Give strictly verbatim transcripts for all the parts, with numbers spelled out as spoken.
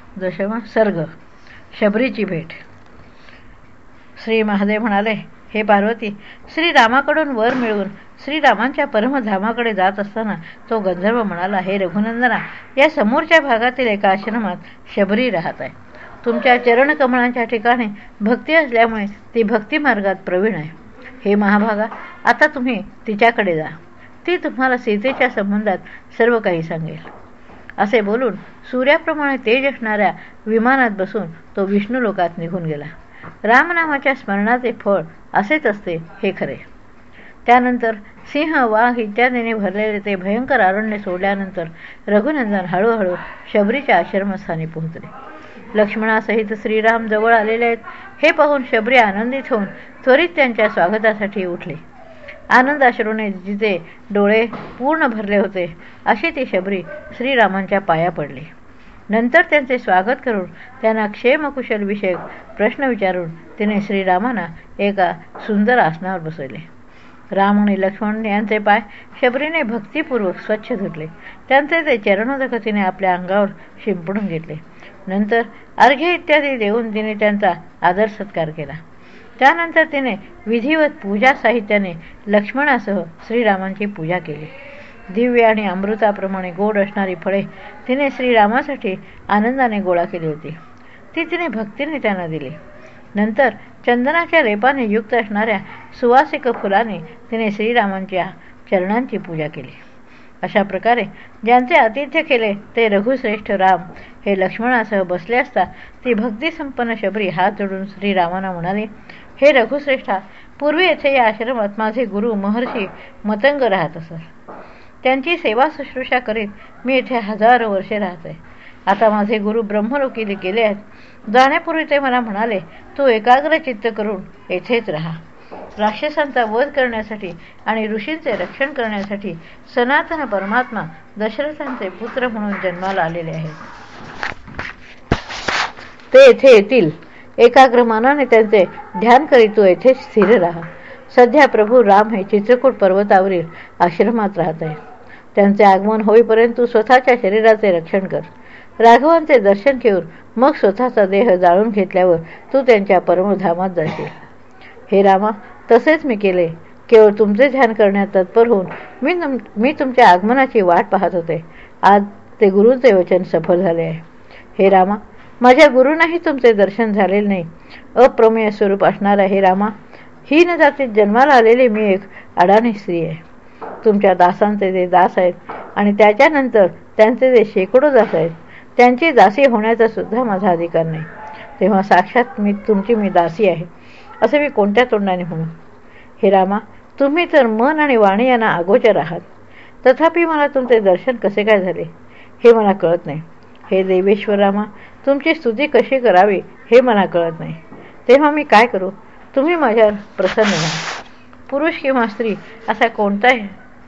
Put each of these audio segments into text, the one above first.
दशम सर्ग. शबरीची भेट. श्री महादेव म्हणाले, हे पार्वती, श्रीरामाकडून वर मिळवून श्रीरामांच्या परमधामाकडे जात असताना तो गंधर्व म्हणाला, हे रघुनंदना, या समोरच्या भागातील एका आश्रमात शबरी राहत आहे. तुमच्या चरणकमळांच्या ठिकाणी भक्ती असल्यामुळे ती भक्तिमार्गात प्रवीण आहे. हे महाभागा, आता तुम्ही तिच्याकडे जा. ती तुम्हाला सीतेच्या संबंधात सर्व काही सांगेल. असे बोलून सूर्याप्रमाणे तेज असणाऱ्या विमानात बसून तो विष्णुलोकात निघून गेला. रामनामाच्या स्मरणाचे फळ असेच असते हे खरे. त्यानंतर सिंह, वाघ इत्यादीने भरलेले ते भयंकर अरण्य सोडल्यानंतर रघुनंदन हळूहळू शबरीच्या आश्रमस्थानी पोहोचले. लक्ष्मणासहित श्रीराम जवळ आलेले आहेत हे पाहून शबरी आनंदित होऊन त्वरित त्यांच्या स्वागतासाठी उठले. आनंदाश्रूने जिचे डोळे पूर्ण भरले होते अशी ती शबरी श्रीरामांच्या पाया पडली. नंतर त्यांचे स्वागत करून त्यांना क्षेमकुशल विषयक प्रश्न विचारून तिने श्रीरामांना एका सुंदर आसनावर बसवले. राम आणि लक्ष्मण यांचे पाय शबरीने भक्तिपूर्वक स्वच्छ धुतले. त्यांचे ते चरणोदक तिने आपल्या अंगावर शिंपडून घेतले. नंतर अर्घ्य इत्यादी देऊन तिने त्यांचा आदर सत्कार केला. त्यानंतर तिने विधिवत पूजा साहित्याने लक्ष्मणासह श्रीरामांची पूजा केली. दिव्य आणि अमृताप्रमाणे गोड असणारी फळे तिने श्रीरामासाठी आनंदाने गोळा केली होती. ती तिने भक्तीने त्यांना दिली. नंतर चंदनाच्या लेपाने युक्त असणाऱ्या सुवासिक फुलाने तिने श्रीरामांच्या चरणांची पूजा केली. अशा प्रकारे ज्यांचे आतिथ्य केले ते रघुश्रेष्ठ राम हे लक्ष्मणासह बसले असता ती भक्तिसंपन्न शबरी हात जोडून श्रीरामांना म्हणाली, हे रघुश्रेष्ठा, पूर्वी येथे या आश्रमात माझे गुरु महर्षी मतंग राहत असत. त्यांची सेवा शुश्रूषा करीत मी येथे हजारो वर्षे राहते. आता माझे गुरु ब्रह्मलोकी गेले आहेत. जाण्यापूर्वी ते मला म्हणाले, तू एकाग्र चित्त करून येथेच राहा. राक्षसांचा वध करण्यासाठी आणि ऋषींचे रक्षण करण्यासाठी सनातन परमात्मा दशरथांचे पुत्र म्हणून जन्माला आलेले आहेत. ते येथे येतील. एकाग्र मनाने त्यांचे ध्यान करीत तू येथे स्थिर राहा. सध्या प्रभू राम हे चित्रकूट पर्वतावरील आश्रमात राहत आहे. त्यांचे आगमन होईपर्यंत तू स्वतःच्या शरीराचे रक्षण कर. राघवांचे दर्शन घेऊन मग स्वतःचा देह जाळून घेतल्यावर तू त्यांच्या परमधामात जाशील. हे रामा, तसेच मी केले. केवळ तुमचे ध्यान करण्यात तत्पर होऊन मी मी तुमच्या आगमनाची वाट पाहत होते. आज ते गुरूंचे वचन सफल झाले आहे. हे रामा, माझ्या गुरूंनाही तुमचे दर्शन झालेले नाही. अप्रमेय स्वरूप असणारा हे रामा, हीन जातीत जन्माला आलेली मी एक अडाणी स्त्री आहे. तुमच्या दासांचे जे दास आहेत आणि त्याच्यानंतर त्यांचे जे शेकडो दास आहेत त्यांची दासी होण्याचा सुद्धा माझा अधिकार नाही. तेव्हा साक्षात मी तुमची मी दासी आहे असे मी कोणत्या तोंडाने म्हणू. हे रामा, तुम्ही तर मन आणि वाणी यांना अगोचर आहात. तथापि मला तुमचे दर्शन कसे काय झाले हे मला कळत नाही. हे देवेश्वर रामा, तुमची स्तुती कशी करावी हे मला कळत नाही. तेव्हा मी काय करू. तुम्ही माझ्यावर प्रसन्न व्हा. पुरुष किंवा स्त्री असा कोणताही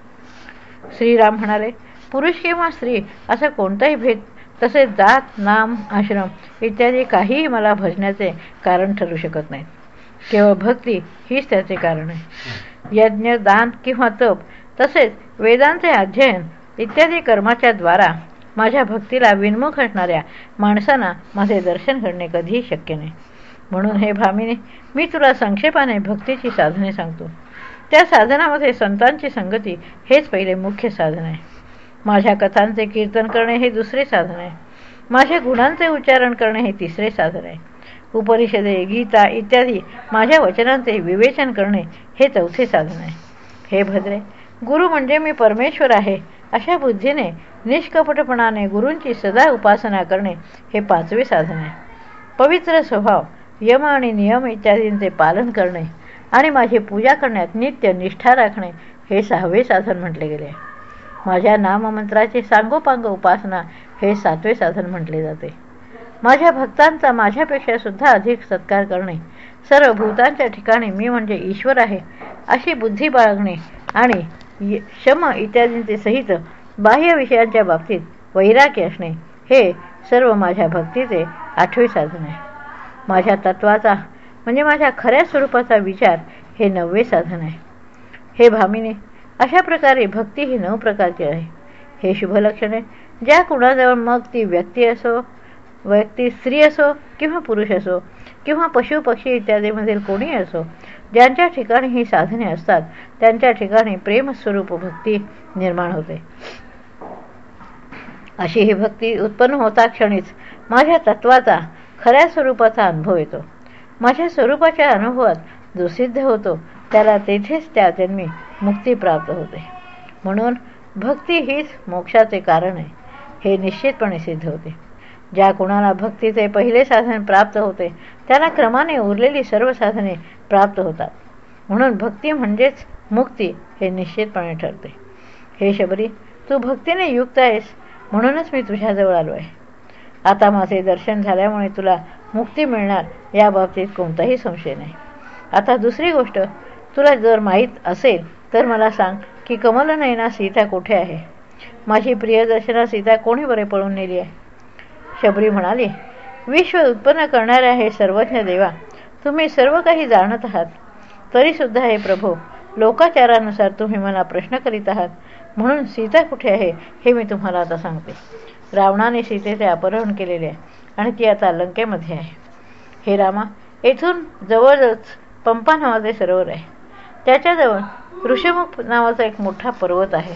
श्रीराम म्हणाले, पुरुष किंवा स्त्री असा कोणताही भेद, तसेच जात, नाम, आश्रम इत्यादी काहीही मला भजण्याचे कारण ठरू शकत नाहीत. केवळ भक्ती हीच त्याचे कारण आहे. यज्ञ, दान किंवा तप तसेच वेदांचे अध्ययन इत्यादी कर्माच्या द्वारा माझ्या भक्तीला विन्मुख असणाऱ्या माणसांना माझे दर्शन करणे कधीही शक्य नाही. म्हणून हे भामिनी, मी तुला संक्षेपाने भक्तीची साधने सांगतो. त्या साधनामध्ये संतांची संगती हेच पहिले मुख्य साधन आहे. माझ्या कथांचे कीर्तन करणे हे दुसरे साधन आहे. माझ्या गुणांचे उच्चारण करणे हे तिसरे साधन आहे. उपनिषदे, गीता इत्यादी माझ्या वचनांचे विवेचन करणे हे चौथे साधन आहे. हे भद्रे, गुरु म्हणजे मी परमेश्वर आहे अशा बुद्धीने निष्कपटपणाने गुरूंची सदा उपासना करणे हे पाचवे साधन आहे. पवित्र स्वभाव, यम आणि नियम इत्यादींचे पालन करणे आणि माझी पूजा करण्यात नित्य निष्ठा राखणे हे सहावे साधन म्हटले गेले आहे. माझ्या नाममंत्राची सांगोपांग उपासना हे सातवे साधन म्हटले जाते. माझ्या भक्तांचा माझ्यापेक्षा सुद्धा अधिक सत्कार करणे, सर्व भूतांच्या ठिकाणी मी म्हणजे ईश्वर आहे अशी बुद्धी बाळगणे आणि शम इत्यादींचे सहित बाह्य विषयांच्या बाबतीत वैराग्य असणे हे सर्व माझ्या भक्तीचे आठवे साधन आहे. माझ्या तत्वाचा म्हणजे माझ्या खऱ्या स्वरूपाचा विचार हे नववे साधन आहे. हे भामिनी, अशा प्रकारे भक्ती ही नऊ प्रकारची आहे. हे शुभलक्षणे ज्या कुणाजवळ मग ती व्यक्ती असो व्यक्ती स्त्री असो किंवा पुरुष असो किंवा पशु पक्षी इत्यादीमधील कोणी असो, ज्यांच्या ठिकाणी ही साधने असतात त्यांच्या ठिकाणी प्रेमस्वरूप भक्ती निर्माण होते. अशी ही भक्ती उत्पन्न होता क्षणीच माझ्या तत्वाचा खऱ्या स्वरूपाचा अनुभव येतो. माझ्या स्वरूपाच्या अनुभवात जो सिद्ध होतो त्याला तेथेच त्या जन्मी मुक्ती प्राप्त होते. म्हणून भक्ती हीच मोक्षाचे कारण आहे हे निश्चितपणे सिद्ध होते. ज्या कुणाला भक्तीचे पहिले साधन प्राप्त होते त्याला क्रमाने उरलेली सर्व साधने प्राप्त होतात. म्हणून भक्ती म्हणजेच मुक्ती हे निश्चितपणे ठरते. हे शबरी, तू भक्तीने युक्त आहेस म्हणूनच मी तुझ्याजवळ आलो आहे. आता माझे दर्शन झाल्यामुळे तुला मुक्ती मिळणार या बाबतीत कोणताही संशय नाही. आता दुसरी गोष्ट, तुला जर माहीत असेल तर मला सांग की कमलनयना सीता कुठे आहे? माझी प्रियदर्शना सीता कोणी बरे पळून नेली आहे? शबरी म्हणाली, विश्व उत्पन्न करणाऱ्या हे सर्वज्ञ देवा, तुम्ही सर्व काही जाणत आहात. तरीसुद्धा हे प्रभो, लोकाचारानुसार तुम्ही मला प्रश्न करीत आहात. म्हणून सीता कुठे आहे हे मी तुम्हाला आता सांगते. रावणाने सीतेचे अपहरण केलेले आहे आणि ती आता लंकेमध्ये आहे. हे रामा, येथून जवळच पंपा नावाचे सरोवर आहे. त्याच्याजवळ ऋषमुख नावाचा एक मोठा पर्वत आहे.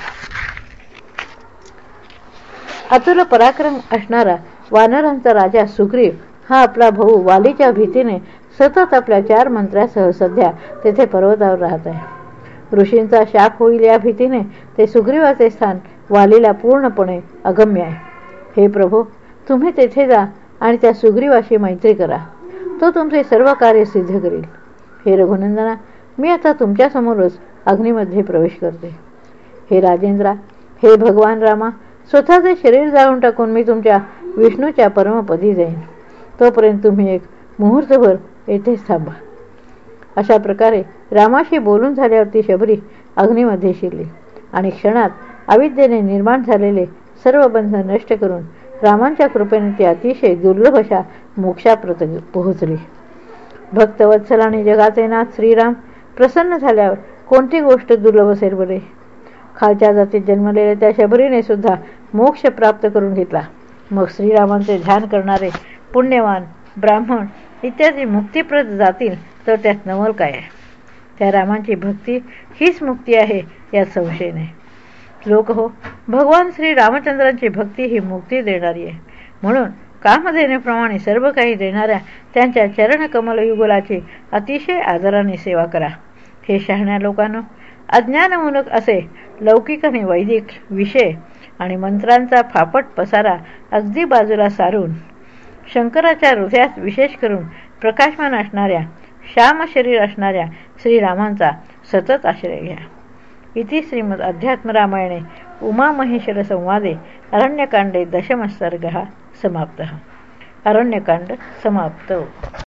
अतुल पराक्रम असणारा वानरांचा राजा सुग्रीव हा आपला भाऊ वालीच्या भीतीने सतत आपल्या चार मंत्र्यासह सध्या तेथे पर्वतावर राहत आहे. ऋषींचा शाप होईल या भीतीने ते सुग्रीवाचे स्थान वालीला पूर्णपणे अगम्य आहे. हे प्रभो, तुम्ही तेथे जा आणि त्या सुग्रीवाशी मैत्री करा. तो तुमचे सर्व कार्य सिद्ध करेल. हे रघुनंदना, मी आता तुमच्यासमोरच अग्नीमध्ये प्रवेश करते. हे राजेंद्रा, हे भगवान रामा, स्वतःचे शरीर जाळून टाकून मी तुमच्या विष्णूच्या परमपदी जाईन. तोपर्यंत तुम्ही एक मुहूर्तभर येथेच थांबा. अशा प्रकारे रामाशी बोलून झाल्यावरती शबरी अग्नीमध्ये शिरली आणि क्षणात अविद्येने निर्माण झालेले सर्व बंध नष्ट करून रामांच्या कृपेने ती अतिशय दुर्लभ अशा मोक्षाप्रत पोहोचली. भक्तवत्सल आणि जगाचे नाथ श्रीराम प्रसन्न झाल्यावर कोणती गोष्ट दुर्लभ असेल बरे? खालच्या जातीत जन्मलेल्या त्या शबरीने सुद्धा मोक्ष प्राप्त करून घेतला. मग श्रीरामांचे ध्यान करणारे पुण्यवान ब्राह्मण इत्यादी मुक्तीप्रद जातील तर त्यात नवल काय आहे? त्या रामांची भक्ती हीच मुक्ती आहे यात संशय नाही. लोक हो, भगवान श्री रामचंद्रांची भक्ती ही मुक्ती देणारी आहे. म्हणून कामधेनेप्रमाणे सर्व काही देणाऱ्या त्यांच्या चरणकमलयुगलाची अतिशय आदराने सेवा करा. हे शहाण्या लोकांनो, अज्ञानमूलक असे लौकिक आणि वैदिक विषय आणि मंत्रांचा फापट पसारा अगदी बाजूला सारून शंकराच्या हृदयात विशेष करून प्रकाशमान असणाऱ्या श्याम शरीर असणाऱ्या श्रीरामांचा सतत आश्रय घ्या. इति श्रीमद अध्यात्म रामायणे उमामहेश्वर संवादे अरण्यकांडे दशमः सर्गः समाप्तः. अरण्यकांड समाप्त.